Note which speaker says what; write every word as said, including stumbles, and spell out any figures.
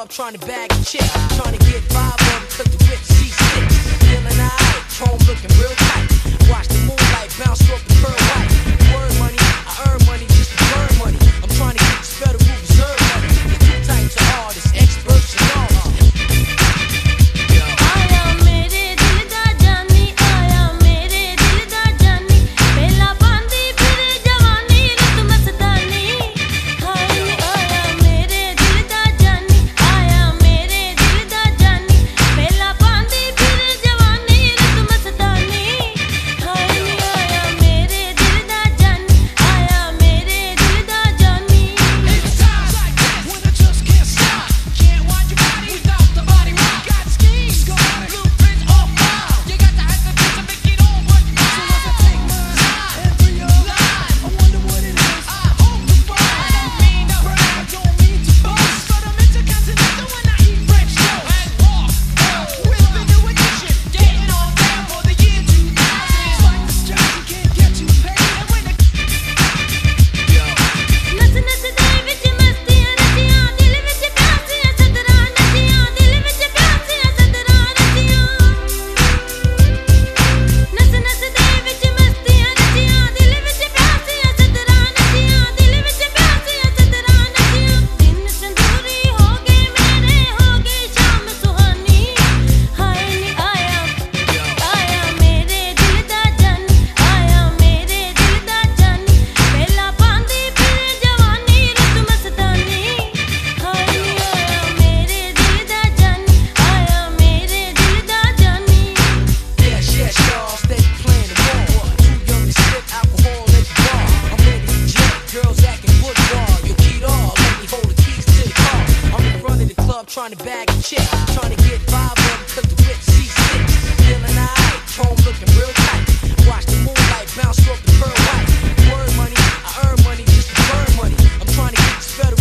Speaker 1: club trying to bag a chick, trying to get five of them cause the whip C six. Feeling alright, chrome looking real tight. Watch the moonlight bounce off the pearl white. Word money, I earn money just to burn money. I'm trying to get this Federal Reserve money. The two types of artists, experts and artists. Trying to bag a chick, trying to get five of them cause the whip C six. Feeling alright, chrome looking real tight. Watch the moonlight bounce off the pearl white. Word money, I earn money just to burn money. I'm trying to get this Federal